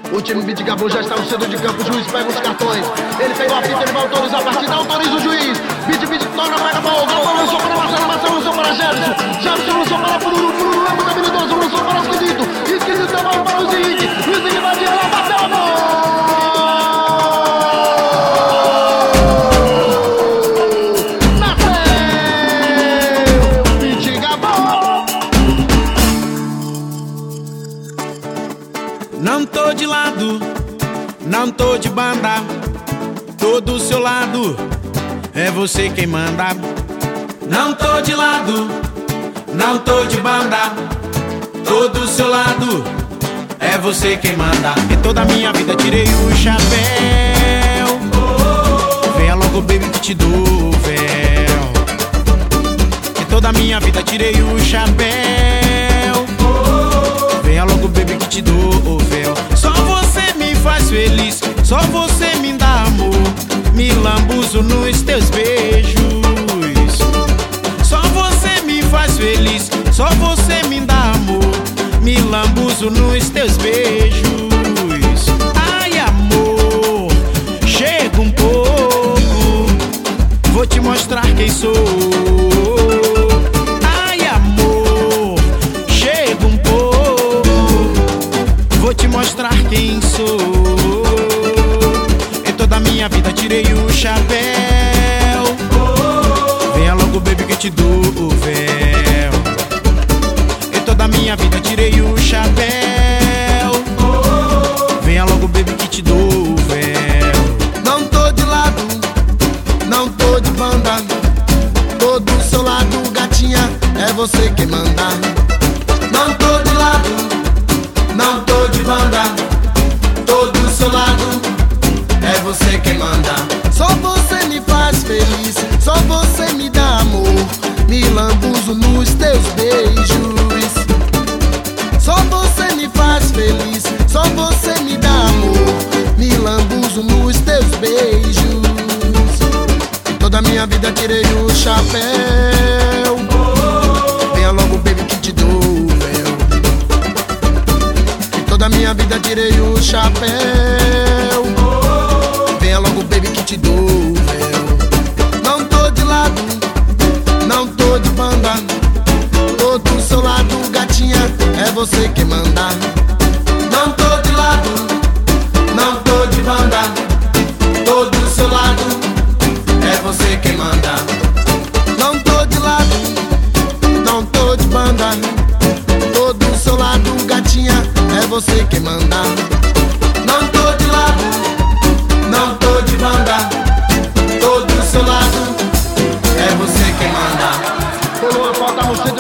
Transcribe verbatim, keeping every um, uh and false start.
O time Bitgabu já está no centro de campo, o juiz pega os cartões. Ele pegou a fita, ele vai autorizar a partida, autoriza o juiz. Bit, Bit, toca, pega a bola, Galvão lançou para Marcelo, Marcelo lançou para Jefferson. Jefferson lançou para Pururu, Pururu é muito habilidoso, lançou para o Esquisito. Esquisito deu a bola para o Luiz Henrique. Luiz Henrique vai ela, bateu a bola. Não tô de lado, não tô de banda, tô do seu lado, é você quem manda. Não tô de lado, não tô de banda, tô do seu lado, é você quem manda. Em toda a minha vida tirei o chapéu, venha logo baby que te dou o véu. Em toda a minha vida tirei o chapéu, venha logo baby que te dou o véu. Só você me faz feliz, só você me dá amor, me lambuzo nos teus beijos. Só você me faz feliz, só você me dá amor, me lambuzo nos teus beijos. Ai amor, chega um pouco, vou te mostrar quem sou. Vou te mostrar quem sou. Em toda a minha vida tirei o chapéu, venha logo baby que te dou o véu. Em toda a minha vida tirei o chapéu, venha logo baby que te dou o véu. Não tô de lado, não tô de banda, tô do seu lado, gatinha, é você quem manda. Não tô de lado, não tô de banda, tô do seu lado, é você quem manda. Só você me faz feliz, só você me dá amor, me lambuzo nos teus beijos. Só você me faz feliz, só você me dá amor, me lambuzo nos teus beijos. Toda a minha vida tirei o chapéu, venha logo baby que te dou o véu. Toda a minha vida tirei o chapéu, venha logo baby que te dou o véu. Não tô de lado, não tô de banda, tô do seu lado, gatinha, é você que manda. Não tô de lado, não tô de banda, tô do seu lado, é você quem manda. Não tô de lado, não tô de banda, tô do seu lado, gatinha, é você quem manda. Não tô de lado, não tô de banda, tô do seu lado, é você quem manda. Pulou a falta no